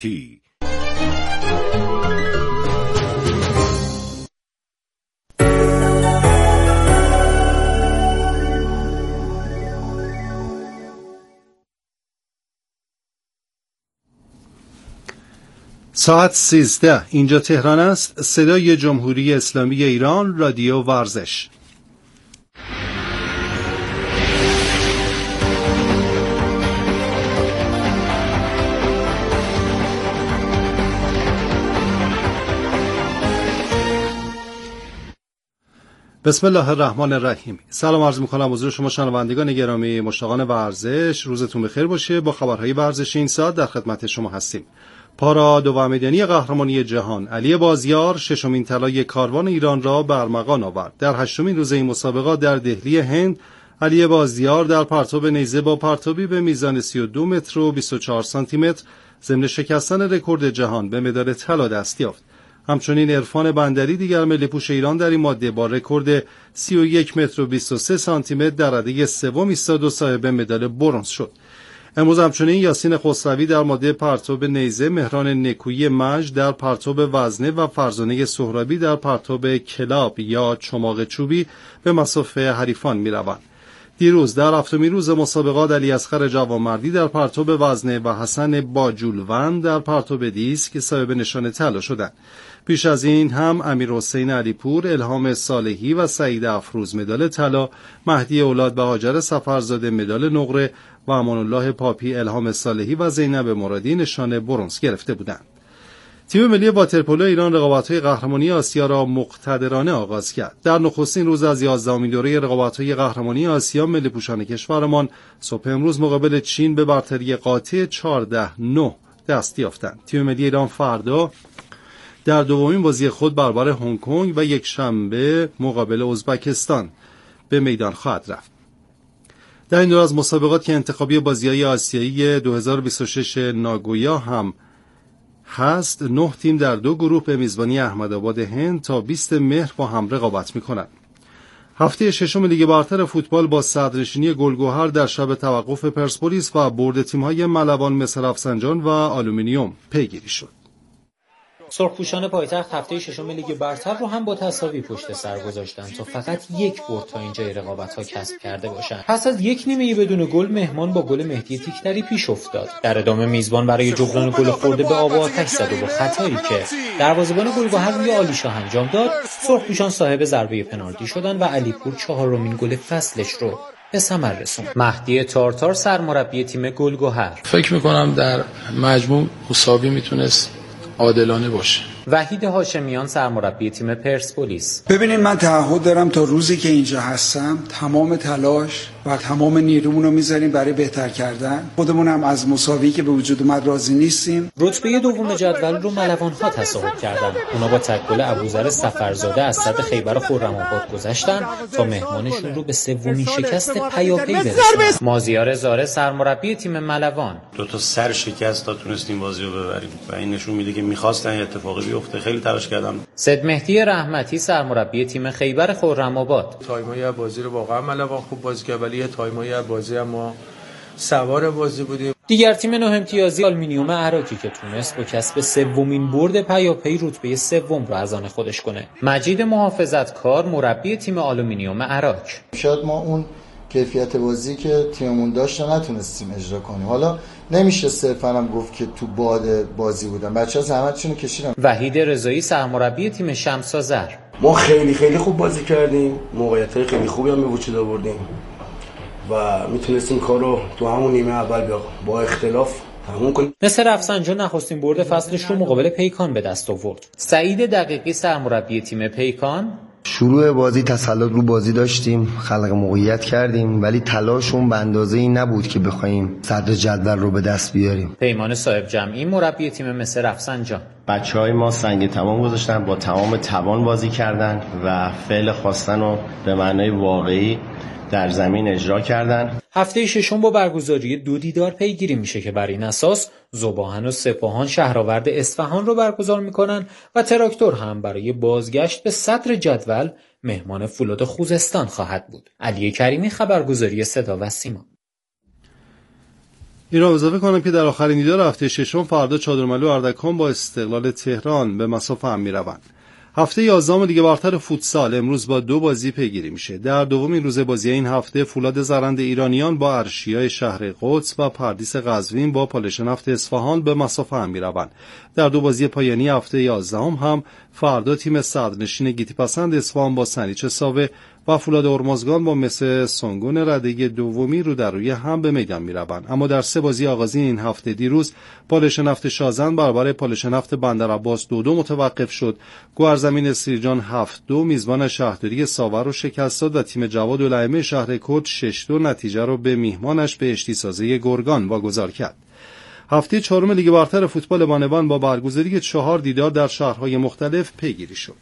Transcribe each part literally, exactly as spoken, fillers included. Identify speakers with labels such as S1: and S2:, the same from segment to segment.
S1: تی ساعت سیزده اینجا تهران است. صدای جمهوری اسلامی ایران، رادیو ورزش. بسم الله الرحمن الرحیم. سلام عرض می‌کنم حضور شما شنوندگان گرامی، مشتاقان ورزش. روزتون بخیر باشه. با خبرهای ورزشی این ساعت در خدمت شما هستیم. پارا دومیدنی قهرمانی جهان علی بازیار ششمین طلای کاروان ایران را به ارمغان آورد. در هشتمین روز این مسابقات در دهلی هند، علی بازیار در پرتاب نیزه با پرتابی به میزان سی و دو متر و بیست و چهار سانتی متر ضمن شکستن رکورد جهان به مدال طلا دست یافت. همچنین عرفان بندری دیگر ملی‌پوش ایران در این ماده با رکورد سی و یک متر و بیست و سه سانتی متر در رده سوم ایستاد و صاحب مدال برنز شد. امروز همچنین یاسین خسروی در ماده پرتاب نیزه، مهران نکویی مژ در پرتاب وزنه و فرزانه سهرابی در پرتاب کلاب یا چماق چوبی به مصاف حریفان می‌روند. دیروز در هفتمین روز مسابقات علی اصغر جوانمردی در پرتاب وزنه و حسن باجولوند در پرتاب دیسک صاحب نشان طلا شدند. پیش از این هم امیرحسین علیپور، الهام صالحی و سعید افروز مدال طلا، مهدی اولاد و هاجر سفرزاده مدال نقره و امان الله پاپی، الهام صالحی و زینب مرادی نشان برنز گرفته بودند. تیم ملی واترپولو ایران رقابت‌های قهرمانی آسیا را مقتدرانه آغاز کرد. در نخستین روز از یازدهمین دوره رقابت‌های قهرمانی آسیا، ملی‌پوشان کشورمان صبح امروز مقابل چین به برتری قاطع چهارده نه دست یافتند. تیم ملی ایران فردا در دومین بازی خود برابر هنگ کنگ و یک شنبه مقابل ازبکستان به میدان خواهد رفت. در این دور از مسابقات که انتخابی بازی‌های آسیایی دو هزار و بیست و شش ناگویا هم هست، نه تیم در دو گروه به میزبانی احمدآباد هند تا بیست مهر با هم رقابت می‌کنند. هفته ششم لیگ برتر فوتبال با صدرنشینی گلگهر در شب توقف پرسپولیس و برد تیم‌های ملوان، مصر رفسنجان و آلومینیوم پیگیری شد.
S2: سرخپوشان پایتخت هفته ششم لیگ برتر رو هم با تساوی پشت سر گذاشتن تا فقط یک برد تا اینجای رقابت‌ها کسب کرده باشند. پس از یک نیمه بدون گل، مهمان با گل مهدی تیکتری پیش افتاد. در ادامه میزبان برای جبران گل خورده به آب و آتش زد و با خطایی که دروازه‌بان گلگهر روی عالیشاه انجام داد، سرخپوشان صاحب ضربه پنالتی شدند و علیپور چهارمین گل فصلش رو به ثمر رسوند. مهدی تارتار سرمربی تیم گلگهر:
S3: فکر می‌کنم در مجموع مساوی میتونست عادلانه باشه.
S2: وحید هاشمیان سرمربی تیم پرسپولیس:
S4: ببینید، من تعهد دارم تا روزی که اینجا هستم تمام تلاش و تمام نیرومون رو میذاریم برای بهتر کردن. خودمون هم از مساوی که به وجود اومد راضی نیستیم.
S2: رتبه دوم جدول رو ملوان‌ها تصاحب کردن. اونا با تک گل ابوذر سفرزاده از صد خیبر خرم‌آباد گذشتن تا مهمانشون رو به سومین شکست پیاپی برسونن. مازیار زاره سرمربی تیم ملوان:
S5: دو تا سر شکست تا تونستیم بازی رو ببریم و این نشون میده که می‌خواستن اتفاقی بیفته. خیلی تلاش کردم.
S2: سید مهدی رحمتی سرمربی تیم خیبر خرم‌آباد:
S6: تایمای بازی رو واقعا ملوان خوب بازی کرد، ولی تایمای بازی هم ما سوار بازی بودیم.
S2: دیگر تیم نه امتیازی آلومینیوم عراقی که تونست با کسب سومین برد پیاپی رتبه سوم رو از آن خودش کنه. مجید محافظتکار مربی تیم آلومینیوم عراق:
S7: شاید ما اون کیفیت بازی که تیممون داشت نتونستیم اجرا کنیم. حالا نمیشه صرفا هم گفت که تو باد بازی بودن، بچه‌ها زحمتشون رو کشیدن.
S2: وحید رضایی سرمربی تیم شمس آذر:
S8: ما خیلی خیلی خوب بازی کردیم، موقعیت‌های خیلی خوبی هم به وجود آوردیم و میتونستیم کار رو تو همون نیمه اول با اختلاف تموم کنیم.
S2: مصر رفسنجان نخستین برد فصلش رو مقابل پیکان به دست آورد. سعید دقیقی سرمربی تیم پیکان:
S9: شروع بازی تسلط رو بازی داشتیم، خلق موقعیت کردیم، ولی تلاشمون به اندازه‌ای نبود که بخوایم صدر جدول رو به دست بیاریم.
S2: پیمان صاحب جمعی مربی تیم مصر رفسنجان:
S10: بچه‌های ما سنگ تمام گذاشتن، با تمام توان بازی کردن و فعل خواستن رو به معنای واقعی در زمین اجرا کردن.
S2: هفته ششم با برگزاری دو دیدار پیگیری میشه که بر این اساس ذوباهن و سپاهان شهرآورد اصفهان رو برگزار میکنن و تراکتور هم برای بازگشت به صدر جدول مهمان فولاد خوزستان خواهد بود. علی کریمی، خبرگزاری صدا و سیما.
S1: این را اضافه کنم که در آخرین دیدار هفته ششم فردا چادرملو اردکان با استقلال تهران به مصاف هم میروند. هفته یازدهم لیگ برتر فوتسال امروز با دو بازی پیگیری میشه. در دومین روز بازی این هفته فولاد زرند ایرانیان با ارشیای شهر قدس و پردیس قزوین با پالش نفت اصفهان به مصاف هم میروند. در دو بازی پایانی هفته یازدهم هم فردا تیم صدرنشین گیتیپسند اصفهان با سنیچه ساوه و فولاد هرمزگان با مس سنگون رده دومی رو در روی هم به میدان میروند. اما در سه بازی آغازی این هفته دیروز پالش نفت شازن برابر پالش نفت بندرعباس دو دو متوقف شد. گوهرزمین سیرجان هفت دو میزبان شهرداری ساور رو شکست داد و تیم جواد الائمه شهر کرد شش دو نتیجه رو به میهمانش به اشتیسازی گرگان واگذار کرد. هفته چهارم لیگ برتر فوتبال بانوان با برگزاری چهار دیدار در شهرهای مختلف پیگیری شد.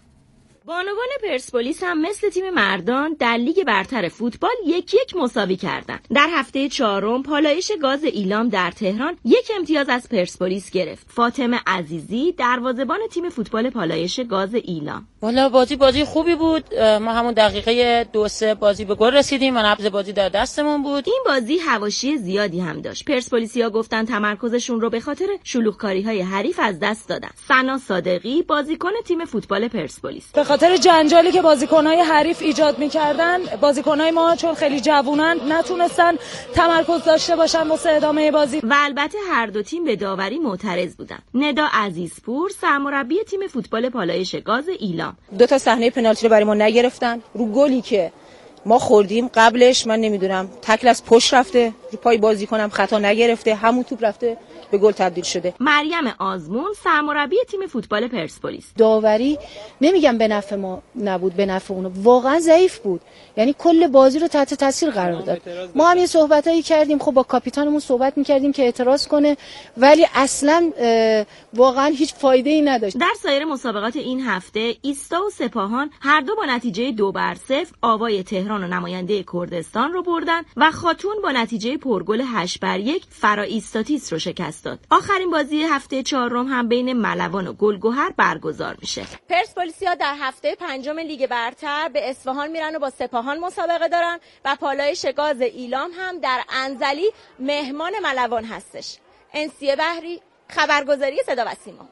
S11: بانوان پرسپولیس هم مثل تیم مردان در لیگ برتر فوتبال یک یک مساوی کردند. در هفته چهارم پالایش گاز ایلام در تهران یک امتیاز از پرسپولیس گرفت. فاطمه عزیزی دروازه‌بان تیم فوتبال پالایش گاز ایلام:
S12: والا بازی بازی خوبی بود. ما همون دقیقه دو سه بازی به گل رسیدیم و نبض بازی در دستمون بود.
S11: این بازی حواشی زیادی هم داشت. پرسپولیسیا گفتن تمرکزشون رو به خاطر شلوغکاری‌های حریف از دست دادن. سنا صادقی بازیکن تیم فوتبال پرسپولیس:
S13: به خاطر جنجالی که بازیکن‌های حریف ایجاد می‌کردن، بازیکن‌های ما چون خیلی جوونن نتونستن تمرکز داشته باشن واسه ادامه بازی.
S11: و البته هر دو تیم به داوری معترض بودن. ندا عزیزپور سرمربی تیم فوتبال پالایش گاز ایلام:
S14: دو تا صحنه پنالتی رو برای ما نگرفتن. رو گلی که ما خوردیم قبلش من نمیدونم تکل از پشت رفته، رو پای بازیکنم خطا نگرفته، همون توپ رفته به گل تبدیل شده.
S11: مریم آزمون سرمربی تیم فوتبال پرسپولیس:
S15: داوری نمیگم به نفع ما نبود، به نفع اونو، واقعا ضعیف بود. یعنی کل بازی رو تحت تاثیر قرار داد. ما هم یه صحبتایی کردیم، خب با کاپیتانمون صحبت میکردیم که اعتراض کنه، ولی اصلا واقعا هیچ فایده ای نداشت.
S11: در سایر مسابقات این هفته ایستا و سپاهان هر دو با نتیجه دو بر صفر آوای تهران و نماینده کردستان رو بردن و خاتون با نتیجه پرگل هشت بر یک فرا ایستاتیس رو شکست داد. آخرین بازی هفته چهارم هم بین ملوان و گلگهر برگزار میشه.
S16: پرسپولیسیا در هفته پنجم لیگ برتر به اصفهان میرن و با سپاهان مسابقه دارن و پالایش گاز ایلام هم در انزلی مهمان ملوان هستش. انسیه بحری، خبرگزاری صدا و سیما.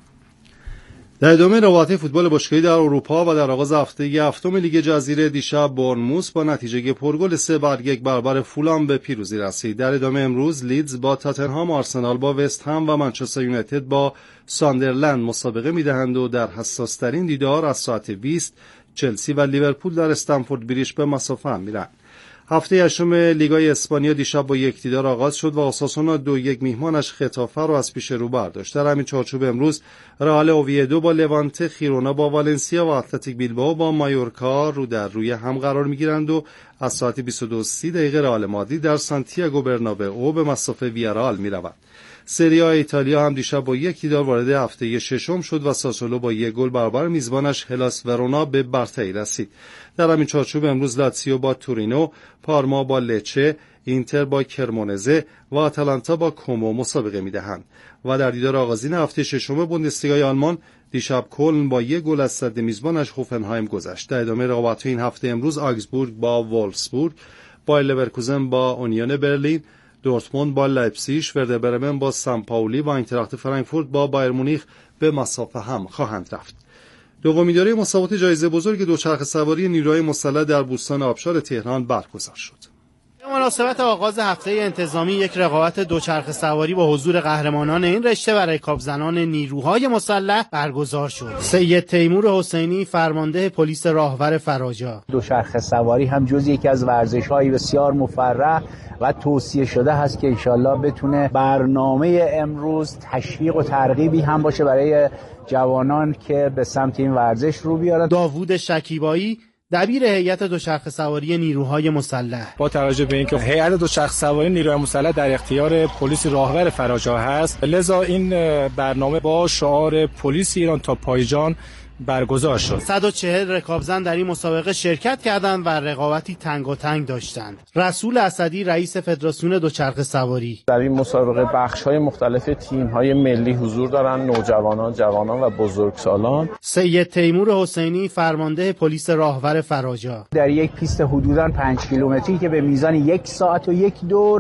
S1: در ادامه رقابت‌های فوتبال باشگاهی در اروپا و در آغاز هفته هفتم لیگ جزیره دیشب بورنموث با نتیجه پرگل سه بر یک برابر فولام به پیروزی رسید. در ادامه امروز لیدز با تاتنهام، آرسنال با وست هم و منچستر یونایتد با ساندرلند مسابقه می‌دهند و در حساس‌ترین دیدار از ساعت بیست چلسی و لیورپول در استنفورد بریج به مسافه هم میرن. هفته هشتم لیگای اسپانیا دیشب با یک دیدار آغاز شد و اوساسونا دو یک میهمانش خطافه رو از پیش رو برداشت. در همین چارچوب امروز رئال اوویدو با لوانته، خیرونا با والنسیا و اتلتیک بیلبائو با مایورکا رو در روی هم قرار میگیرند و از ساعت بیست و دو و سی دقیقه رئال مادرید در سانتیاگو برنابئو به مصاف ویارال میرود. سری آ ایتالیا هم دیشب با یک دیدار وارد هفته ششم شد و ساسولو با یک گل برابر میزبانش هلاس ورونا به برتری رسید. در همین چارچوب امروز لاتزیو با تورینو، پارما با لچه، اینتر با کرمونزه و آتالانتا با کومو مسابقه میدهند. و در دیدار آغازین هفته ششم بوندسلیگای آلمان دیشب کلن با یک گل از صد میزبانش هوفنهایم گذشت. در ادامه رقابت‌های این هفته امروز آگزبورگ با وولفسبورگ، بایر لورکوزن با اونیون برلین، دورتموند با لایپزیگ، ورده برمن با سان پائولی و اینتراخت فرانکفورت با بایر مونیخ به مسافه هم خواهند رفت. دومین دوره مسابقات جایزه بزرگ دوچرخه سواری نیروهای مسلح در بوستان آبشار تهران برگزار شد.
S17: به مناسبت آغاز هفته انتظامی یک رقابت دوچرخه سواری با حضور قهرمانان این رشته و رکاب زنان نیروهای مسلح برگزار شد. سید تیمور حسینی فرمانده پلیس راهور فراجا:
S18: دوچرخه سواری هم جز یکی از ورزش‌های بسیار مفرح و توصیه شده هست که انشالله بتونه برنامه امروز تشویق و ترغیبی هم باشه برای جوانان که به سمت این ورزش رو بیارن.
S17: داوود شکیبایی دبیر هیئت دوچرخه سواری نیروهای مسلح:
S19: با توجه به اینکه هیئت دوچرخه سواری نیروهای مسلح در اختیار پلیس راهور فراجا هست، لذا این برنامه با شعار پلیس ایران تا پایجان برگزار شد.
S17: صد و چهل رکابزن در این مسابقه شرکت کردند و رقابتی تنگاتنگ داشتند. رسول اسدی رئیس فدراسیون دوچرخه سواری:
S20: در این مسابقه بخش‌های مختلف تیم‌های ملی حضور دارند، نوجوانان، جوانان و بزرگسالان.
S17: سید تیمور حسینی فرمانده پلیس راهور فراجا:
S18: در یک پیست حدوداً پنج کیلومتری که به میزان یک ساعت و یک دور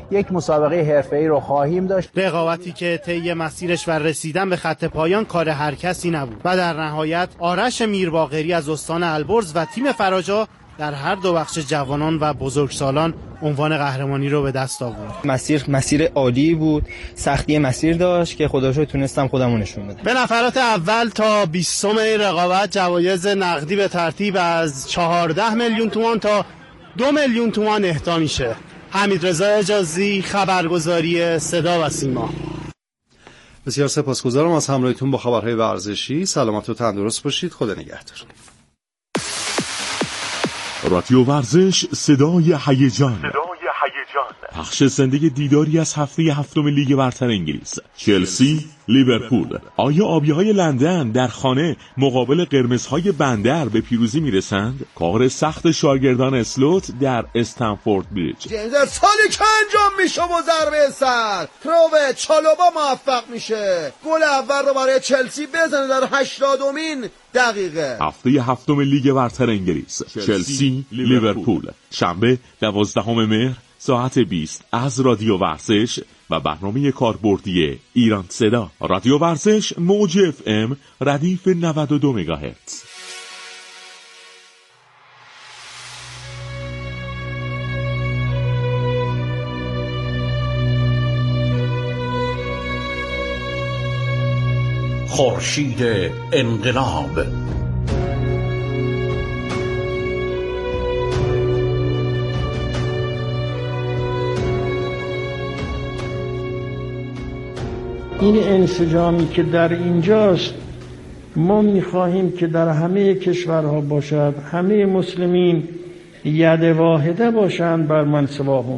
S18: یک مسابقه حرفه‌ای رو خواهیم داشت.
S17: رقابتی که طی مسیرش و رسیدن به خط پایان کار هر کسی نبود و در نهایت آرش میرباقری از استان البرز و تیم فراجا در هر دو بخش جوانان و بزرگسالان عنوان قهرمانی رو به دست آورد.
S21: مسیر مسیر عالی بود، سختی مسیر داشت که خدا رو تونستم خودمو نشون بدم.
S17: به نفرات اول تا بیستم این رقابت جوایز نقدی به ترتیب از چهارده میلیون تومان تا دو میلیون تومان اهدا میشه. حمیدرضا اجازی، خبرگزاری صدا و سیما.
S1: بسیار سپاسگزارم از همراهیتون با خبرهای ورزشی. سلامت و تندرست باشید. خدا نگهدار.
S22: رادیو ورزش، صدای هیجان. پخش زنده دیداری از هفته هفتم لیگ برتر انگلیس، چلسی لیورپول. آیا آبی‌های لندن در خانه مقابل قرمزهای بندر به پیروزی میرسند؟ کار سخت شاگردان اسلوت در استنفورد بریج.
S23: سالی که انجام میشه و ضربه سر تروه چالوبا موفق میشه گل اول رو برای چلسی بزنه در هشتادمین دقیقه.
S22: هفته هفتم لیگ برتر انگلیس، چلسی لیورپول، شنبه دوازدهم مهر ساعت بیست از رادیو ورزش و برنامه کاربردی ایران صدا. رادیو ورزش موج اف ام ردیف نود و دو مگاهرتز.
S24: خورشید انقلاب.
S25: این انسجامی که در اینجاست ما می‌خواهیم که در همه کشورها باشد، همه مسلمین ید واحده باشند بر من سواهم.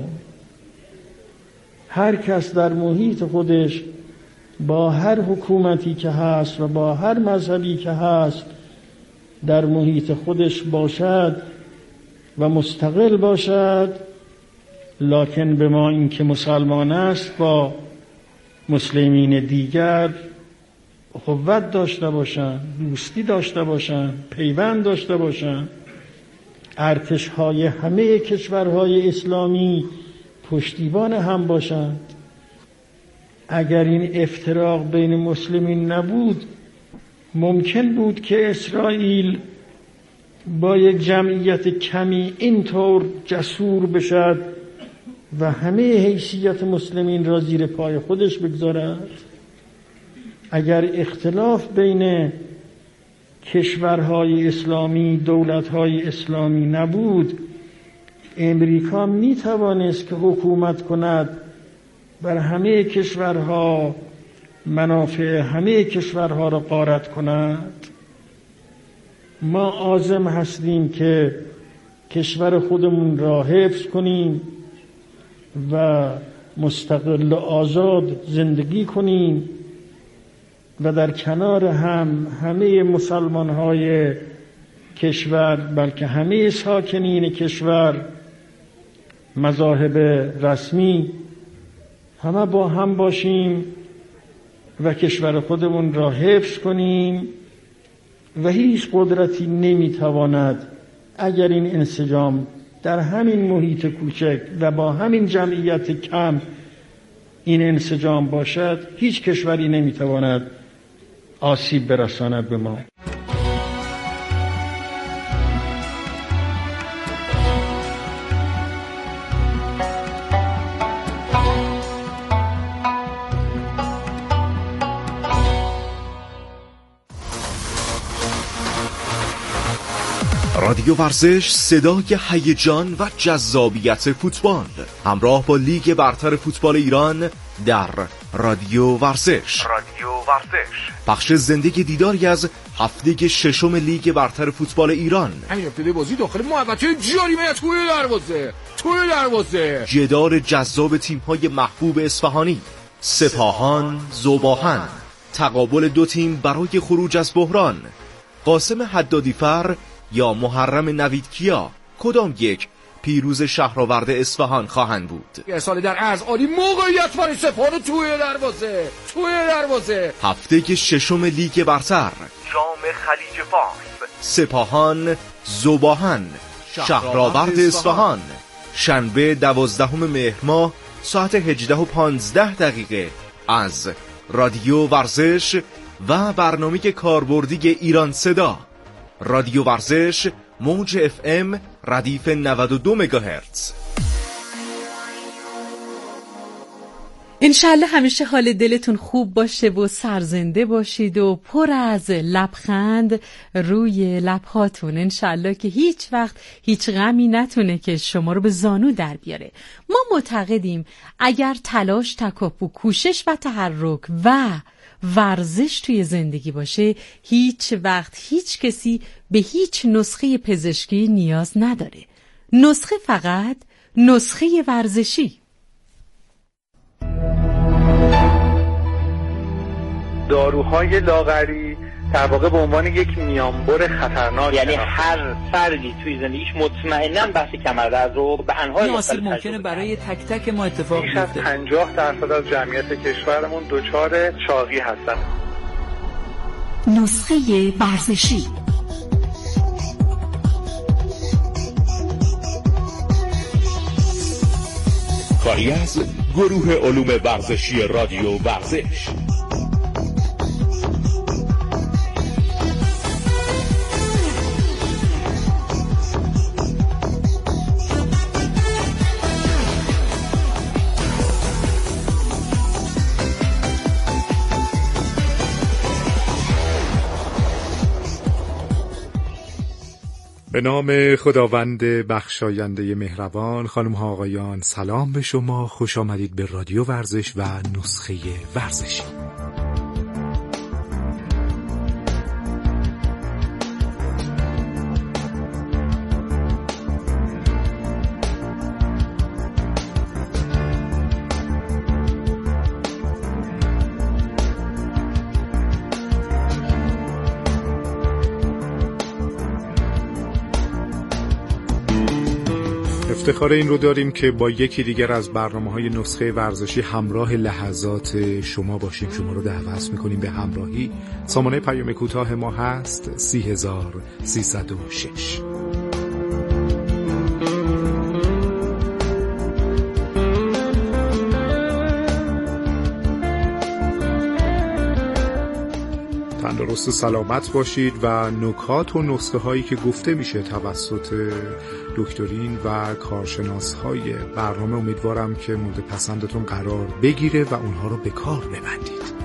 S25: هر کس در محیط خودش با هر حکومتی که هست و با هر مذهبی که هست در محیط خودش باشد و مستقل باشد، لکن به ما این که مسلمان است با مسلمین دیگر اخوت داشته باشند، دوستی داشته باشند، پیوند داشته باشند. ارتش‌های همه کشورهای اسلامی پشتیبان هم باشند. اگر این افتراق بین مسلمین نبود، ممکن بود که اسرائیل با یک جمعیت کمی اینطور جسور بشد و همه حیثیت مسلمین را زیر پای خودش بگذارد. اگر اختلاف بین کشورهای اسلامی، دولتهای اسلامی نبود، امریکا می توانست که حکومت کند بر همه کشورها، منافع همه کشورها را غارت کند. ما عازم هستیم که کشور خودمون را حفظ کنیم و مستقل و آزاد زندگی کنیم و در کنار هم همه مسلمان‌های کشور، بلکه همه ساکنین کشور، مذاهب رسمی، همه با هم باشیم و کشور خودمون را حفظ کنیم و هیچ قدرتی نمیتواند اگر این انسجام در همین محیط کوچک و با همین جمعیت کم این انسجام باشد، هیچ کشوری نمیتواند آسیب برساند به ما.
S26: رادیو ورزش، صدای هیجان و جذابیت فوتبال، همراه با لیگ برتر فوتبال ایران در رادیو ورزش. رادیو ورزش پخش زنده دیداری از هفته ششم لیگ برتر فوتبال ایران.
S27: همین ابتدای بازی داخل محوطه جریمه توی دروازه توی دروازه
S26: جدال جذاب تیم‌های محبوب اصفهانی، سپاهان ذوباهن، تقابل دو تیم برای خروج از بحران. قاسم حدادیفر یا محرم نویدکیا، کدام یک پیروز شهرآورد اصفهان خواهند بود؟
S27: یه سال در از عالی موقعیت برای سپاهان توی دروازه توی دروازه
S26: هفته ششم لیگ برتر، جام خلیج فارس، سپاهان ذوباهن، شهرآورد اصفهان. شنبه دوازدهم مهر ماه ساعت هجده و پانزده دقیقه از رادیو ورزش و برنامه کاربردی ایران صدا. رادیو ورزش موج اف ام ردیف نود و دو مگاهرتز.
S3: انشالله همیشه حال دلتون خوب باشه و سرزنده باشید و پر از لبخند روی لبهاتون. انشالله که هیچ وقت هیچ غمی نتونه که شما رو به زانو در بیاره. ما معتقدیم اگر تلاش، تکاپو، کوشش و تحرک و ورزش توی زندگی باشه، هیچ وقت هیچ کسی به هیچ نسخه پزشکی نیاز نداره. نسخه فقط نسخه ورزشی.
S4: داروهای لاغری در واقع به عنوان یک میانبر خطرناک،
S5: یعنی هر فردی توی زندگیش مطمئناً بحث کمردرد رو به انواع
S6: مختلف ممکنه برای تک تک ما اتفاق بیفته.
S4: بیش از پنجاه درصد از جمعیت کشورمون دچار چاقی هستن.
S3: نسخه ورزشی.
S22: کاری از گروه علوم ورزشی رادیو ورزش. به نام خداوند بخشاینده مهربان. خانم ها آقایان، سلام به شما، خوش آمدید به رادیو ورزش و نسخه ورزشی. افتخار این رو داریم که با یکی دیگر از برنامه‌های نسخه ورزشی همراه لحظات شما باشیم. شما رو دعوت می‌کنیم به همراهی. سامانه پیام کوتاه ما هست سی هزار سیصد و شش. تندرست و سلامت باشید و نکات و نسخه هایی که گفته میشه توسط دکترین و کارشناس های برنامه امیدوارم که مورد پسندتون قرار بگیره و اونها رو به کار ببندید.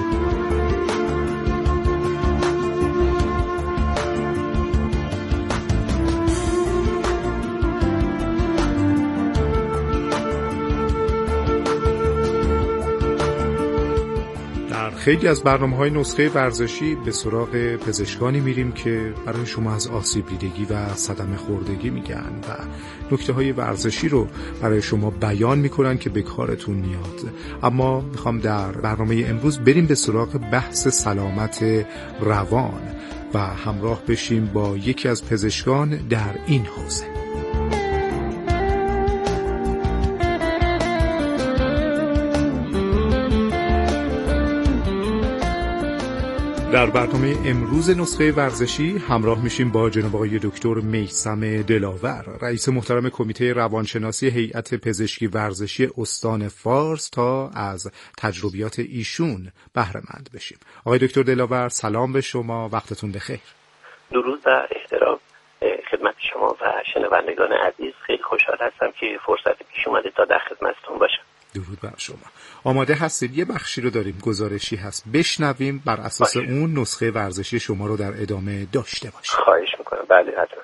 S22: خیلی از برنامه‌های نسخه ورزشی به سراغ پزشکانی میریم که برای شما از آسیب دیدگی و صدمه خوردگی میگن و نکته‌های ورزشی رو برای شما بیان میکنن که به کارتون میاد. اما میخوام در برنامه امروز بریم به سراغ بحث سلامت روان و همراه بشیم با یکی از پزشکان در این حوزه. در برنامه امروز نسخه ورزشی همراه میشیم با جناب آقای دکتر میثم دلاور، رئیس محترم کمیته روانشناسی هیئت پزشکی ورزشی استان فارس، تا از تجربیات ایشون بهره مند بشیم. آقای دکتر دلاور، سلام به شما، وقتتون بخیر.
S7: درود و احترام خدمت شما و شنوندگان عزیز. خیلی خوشحال هستم که فرصت پیش اومده تا در خدمتتون باشم.
S22: درود بر شما. آماده هستید؟ یه بخشی رو داریم، گزارشی هست، بشنویم، بر اساس باشه. اون نسخه ورزشی شما رو در ادامه داشته باشیم.
S7: خواهش میکنم. بله حتما.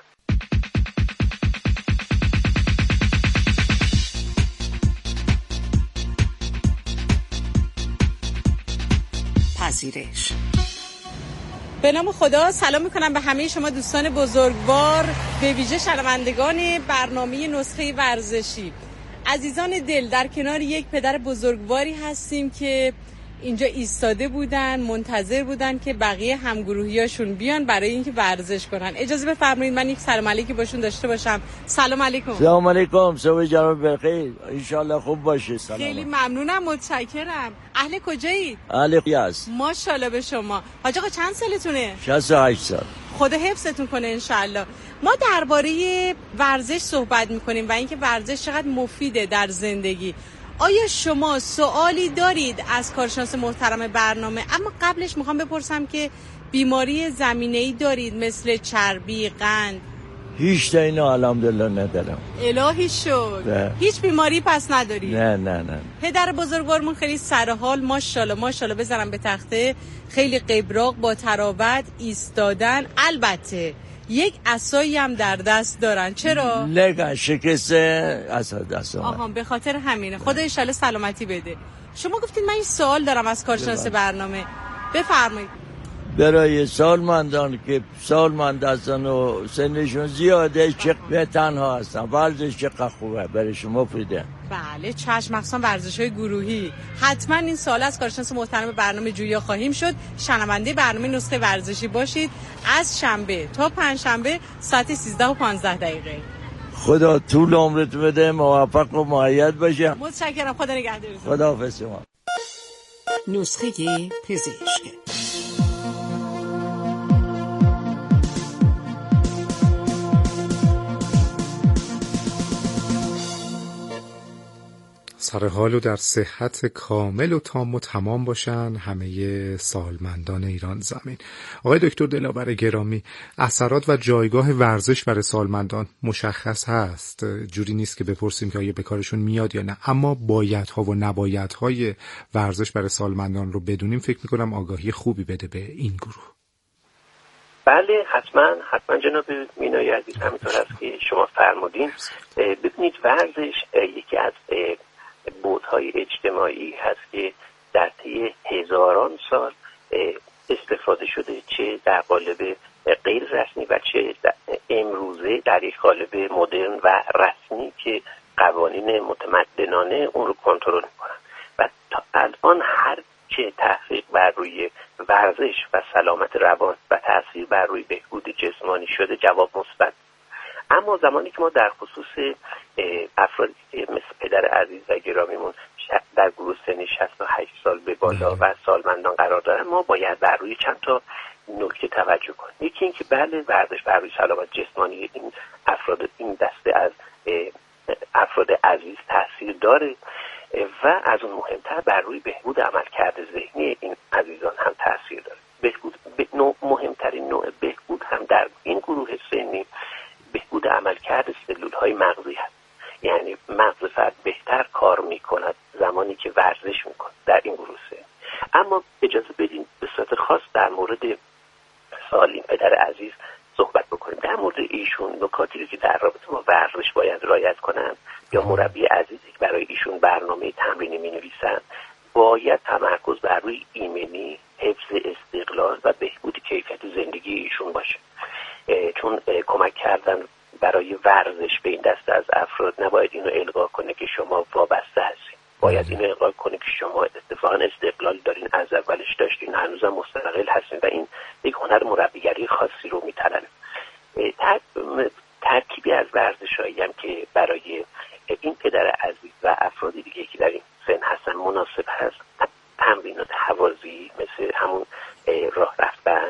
S3: پذیرش.
S8: به نام خدا سلام میکنم به همه شما دوستان بزرگوار، به ویژه شنوندگان برنامه نسخه ورزشی. عزیزان دل، در کنار یک پدر بزرگواری هستیم که اینجا ایستاده بودن، منتظر بودن که بقیه همگروهیاشون بیان برای اینکه ورزش کنن. اجازه بفرمایید من یک سلام علیکی باشون داشته باشم. سلام علیکم.
S9: سلام علیکم. صبح جناب بخیر، ان شاء الله خوب باشه. سلام.
S8: خیلی ممنونم، متشکرم. اهل کجایید؟
S9: اهل قیاس.
S8: ماشاءالله به شما. حاج آقا چند سالتونه؟
S9: شصت و هشت سال.
S8: خدا حفظتون کنه ان شاء الله. ما درباره ورزش صحبت میکنیم و اینکه ورزش چقدر مفیده در زندگی. آیا شما سوالی دارید از کارشناس محترم برنامه؟ اما قبلش میخوام بپرسم که بیماری زمینه‌ای دارید مثل چربی، قند؟
S9: هیچ تا اینا الحمدلله ندارم.
S8: الهی شد.
S9: نه.
S8: هیچ بیماری پس نداری؟
S9: نه نه نه.
S8: پدر بزرگوارمون خیلی سرحال، ماشاءالله ماشاءالله بزنم به تخته، خیلی قبراق، با تراوت ایستادن. البته یک عصایی هم در دست دارن. چرا؟
S9: لگن شکسته عصا دست من.
S8: آها به خاطر همینه. خدا ان شاءالله سلامتی بده. شما گفتید من این سوال دارم از کارشناس برنامه. بفرمایید.
S9: برای سالمندان که سالمند هستن و سنشون زیاده چه تنها هستن ورزش چقدر خوبه برای شما مفیده.
S8: بله چشم، مخصوصا ورزش‌های گروهی. حتما این سوال از کارشناس محترم برنامه جویا خواهیم شد. شنونده برنامه نسخه ورزشی باشید از شنبه تا پنجشنبه ساعت سیزده و پانزده دقیقه.
S9: خدا طول عمرت بده، موفق و مؤید باشه.
S8: متشکرم، خدا نگهدارتون.
S9: خداحافظ شما.
S2: نسخه پزشک.
S1: سر حال و در صحت کامل و تام و تمام باشن همه سالمندان ایران زمین. آقای دکتر دلاور گرامی، اثرات و جایگاه ورزش برای سالمندان مشخص هست، جوری نیست که بپرسیم که آیا به کارشون میاد یا نه، اما بایدها و نبایدهای ورزش برای سالمندان رو بدونیم فکر میکنم آگاهی خوبی بده به این گروه.
S7: بله حتما حتما جناب مینای عزیز، همینطور است که شما فرمودین. ببینید ورزش یکی از بودهای اجتماعی هست که در طی هزاران سال استفاده شده، چه در قالب غیر رسمی و چه امروزه در یک قالب مدرن و رسمی که قوانین متمدنانه اون رو کنترل میکنن. و تا الان هر چه تحقیق بر روی ورزش و سلامت روان و تاثیر بر روی بهبود جسمانی شده جواب مثبت. اما زمانی که ما در خصوص افرادی مثل پدر عزیز و گرامیمون در گروه سنی شصت و هشت سال به بالا و سالمندان قرار دارن، ما باید بر روی چند تا نکته توجه کنیم. یکی این که بله ورزش بر روی سلامت جسمانی این افراد این دسته از افراد عزیز تاثیر داره و از اون مهمتر بر روی بهبود عملکرد ذهنی این عزیزان هم تاثیر داره. بهبود به نوع مهمترین نوع بهبود هم در این گروه سنی بهبود عملکرد سلول‌های مغزی هست. یعنی مغز فرد بهتر کار میکند زمانی که ورزش میکنه در این گروه سنی. اما اجازه بدین به صورت خاص در مورد سالین پدر عزیز صحبت بکنیم. در مورد ایشون نکاتی که در رابطه با ورزش باید رعایت کنن یا مربی عزیزی که برای ایشون برنامه تمرینی می‌نویسن، باید تمرکز بر روی ایمنی، حفظ استقلال و بهبود کیفیت زندگی ایشون باشه. چون کمک کردن برای ورزش به این دسته از افراد نباید اینو القا کنه که شما وابسته هستید. باید اینو القا کنه که شما اتفاقا استقلال دارین، از اولش داشتین، هنوزم مستقل هستین و این یک هنر مربیگری خاصی رو میطلبه. ترکیبی از ورزشایی هم که برای این پدر عزیز و افراد دیگه که در این سن هستن مناسب هست، تمرینات هوازی مثل همون راه رفتن،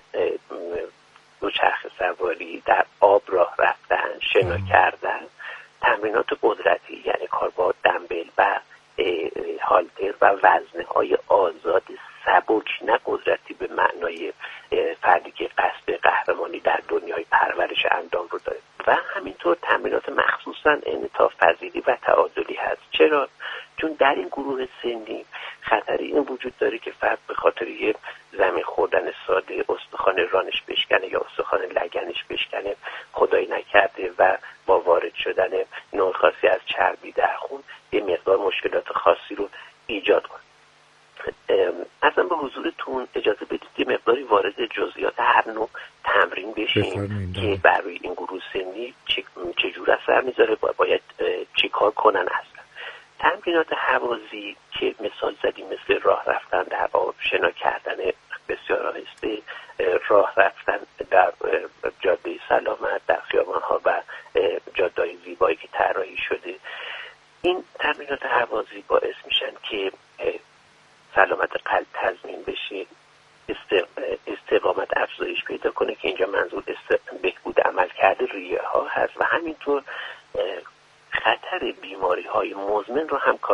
S7: دوچرخه سواری، در آب راه رفتن، شنا کردن، تمرینات قدرتی یعنی کار با دمبل و هالتر و وزنه‌های آزاد سبک، نه قدرتی به معنای فردی که قصد قهرمانی در دنیای پرورش اندام رو داره. و همینطور تمرینات مخصوصاً انعطاف پذیری و تعادلی هست. چرا؟ چون در این گروه سنی خطری این وجود داره که فرد به خاطر یه زمین خوردن ساده استخوان رانش بشکنه یا استخوان لگنش بشکنه، خدای نکرده و با وارد شدن نوع خاصی از چربی در خون یه مقدار مشکلات خاصی رو ایجاد کنه. اصلا به حضورتون اجازه بدید یه مقداری وارد جزئیات هر نوع تمرین بشیم که بر روی این گروه سنی چجور اثر میذاره، باید چی کار کنن. اصلا تمرینات هوازی که مثال زدیم مثل راه رفتن در آب، شنا کردن بسیار آهسته، راه رفتن در جاده سلامت، در خیابان‌ها و جاده‌های زیبایی که طراحی شده، این تمرینات هوازی باعث میشن که سلامت قلب تضمین بشه، استقامت افزایش پیدا کنه که اینجا منظور بهبود عملکرد ریه ها هست و همینطور خطر بیماری های مزمن رو هم کاهش میده.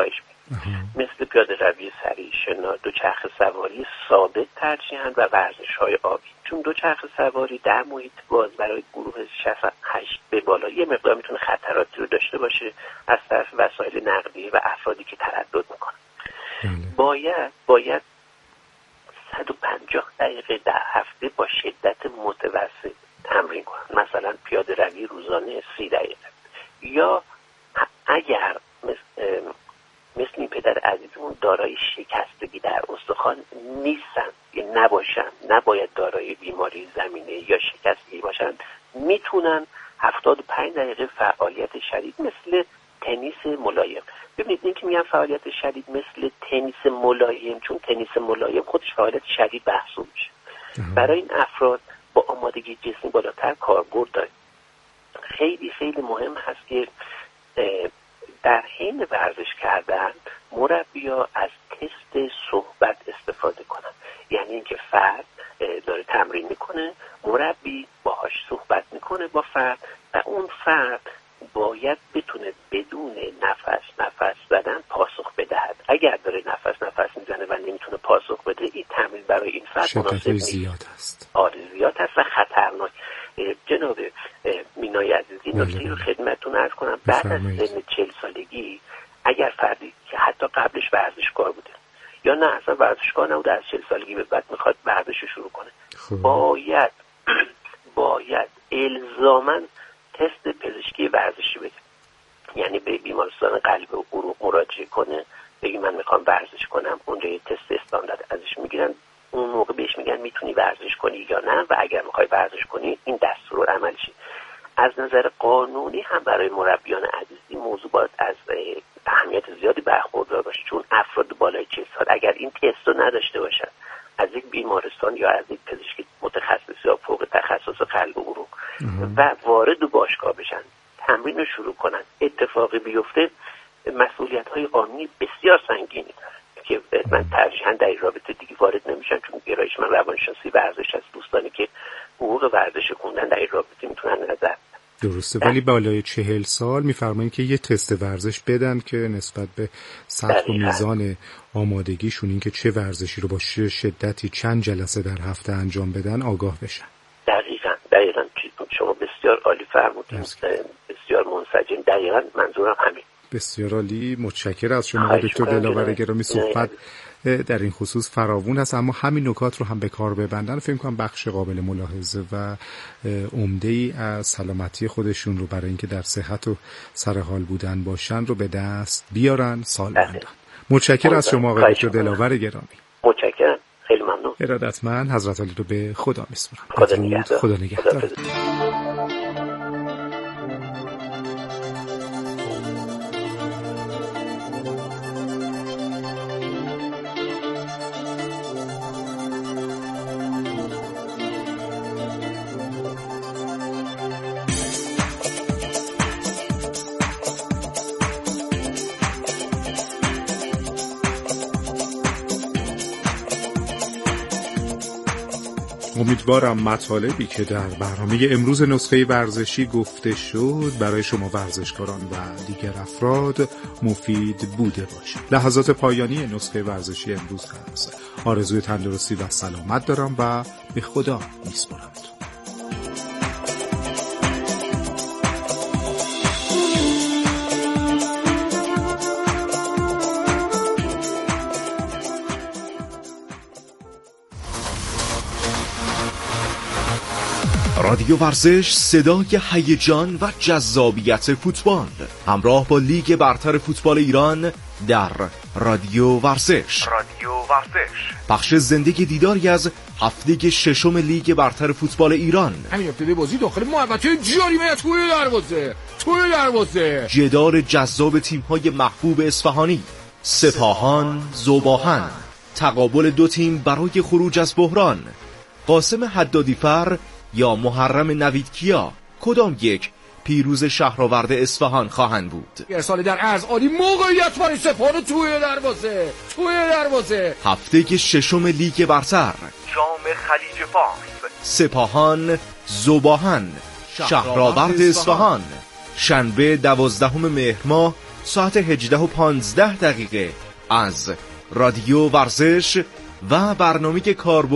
S7: مثل پیاده روی سریع، شنا، دوچرخه سواری ثابت ترجیحاً و ورزش‌های آبی. چون دوچرخه سواری در محیط باز برای گروه شصت و هشت به بالا یه مقدار میتونه خطراتی رو داشته باشه از طرف وسایل نقلیه و افرادی که تردد میکنن. باید باید صد و پنجاه دقیقه در هفته با شدت متوسط تمرین کنن. مثلا پیاده روی روزانه سی دقیقه، یا اگر مثل, مثل این پدر عزیزمون دارای شکستگی در استخوان نیستن یا نباشن، نباید دارای بیماری زمینه یا شکستگی باشن، میتونن هفتاد و پنج دقیقه فعالیت شدید مثل تنیس ملایم. ببینید این که میگن فعالیت شدید مثل تنیس ملایم، چون تنیس ملایم خودش فعالیت شدید محسوب میشه. برای این افراد با آمادگی جسمی بالاتر کاربرد داره. خیلی خیلی مهم هست که در حین ورزش کردن مربی‌ها از تست صحبت استفاده کنن. یعنی اینکه فرد داره تمرین میکنه، مربی باهاش صحبت میکنه با فرد و اون فرد باید بتونه بدون نفس نفس زدن پاسخ بدهد. اگر داره نفس نفس میزنه و نمیتونه پاسخ بده، این تمرین برای این فرد مناسب نیست.
S22: زیاد است.
S7: آره زیاد است و خطرناک. جناب مینای عزیزی نکته رو خدمتتون عرض کنم، بعد از سن چهل سالگی اگر فردی که حتی قبلش ورزشکار بوده یا نه اصلا ورزشکار نبوده، از چهل سالگی به بعد میخواد ورزش رو شروع کنه، خوب. باید باید الزاماً تست پزشکی ورزشی بده. یعنی به بیمارستان قلب و عروق مراجعه کنه، بگی من میخوام ورزش کنم، اونجا یه تست استاندارد ازش میگیرن، اون موقع بهش میگن میتونی ورزش کنی یا نه، و اگر میخوای ورزش کنی این دستور عمل شه. از نظر قانونی هم برای مربیان عزیز این موضوع باید از اهمیت زیادی برخوردار باشه، چون افراد بالای چهل سال اگر این تست رو نداشته باشن، از یک بیمارستان یا از یک پزشک متخصص یا فوق تخصص قلب و عروق و وارد باشگاه بشن، تمرین رو شروع کنن، اتفاقی بیفته مسئولیت‌های قانونی بسیار سنگینی داره که من ترجیحاً در این رابطه دیگه وارد نمیشم، چون گرایش من روانشناسی ورزش است. دوستانی که حقوق ورزش خوندن در این رابطه میتونن نظر
S22: درسته، ولی بالای چهل سال میفرمایید که یه تست ورزش بدن که نسبت به سطح و میزان آمادگیشون، این که چه ورزشی رو با شدتی چند جلسه در هفته انجام بدن آگاه بشن.
S7: دقیقاً دقیقاً شما بسیار عالی فرمودید، بسیار منسجم. دقیقاً منظورم همین.
S22: بسیار عالی، متشکرم از شما دکتر دلاور گرامی. صحبت در این خصوص فراوون هست، اما همین نکات رو هم به کار ببندن فکر کنم بخش قابل ملاحظه و عمده‌ای از سلامتی خودشون رو برای اینکه در صحت و سر حال بودن باشن رو به دست بیارن، سالمندان. متشکرم از شما آقای دکتر دلاور گرامی.
S7: متشکرم، خیلی ممنون.
S22: ارادتمند. حضرت علی رو به خدا میسپارم.
S7: خدا نگهدار.
S22: خدا نگهدار. امیدوارم مطالبی که در برنامه امروز نسخه ورزشی گفته شد برای شما ورزشکاران و دیگر افراد مفید بوده باشه. لحظات پایانی نسخه ورزشی امروز هست. آرزوی تندرستی و سلامت دارم و به خدا میسپارم.
S26: رادیو ورزش، صدای هیجان و جذابیت فوتبال، همراه با لیگ برتر فوتبال ایران در رادیو ورزش. رادیو ورزش پخش زندگی دیداری از هفته ششم لیگ برتر فوتبال ایران.
S27: همین ابتدای بازی داخل محوطه جریمه توی دروازه توی دروازه
S26: جدال جذاب تیم‌های محبوب اصفهانی، سپاهان ذوباهن، تقابل دو تیم برای خروج از بحران، قاسم حدادیفر یا محرم نویدکیا، کدام یک پیروز شهرآورد اصفهان خواهند بود؟
S27: ارسال در عرض عالی، موقعیت برای سپاهان توی دروازه توی دروازه
S26: هفته ششم لیگ برتر، جام خلیج فارس، سپاهان ذوباهن، شهرآورد اصفهان، شنبه دوازدهم مهر ماه ساعت هجده و پانزده دقیقه از رادیو ورزش و برنامه کاربرد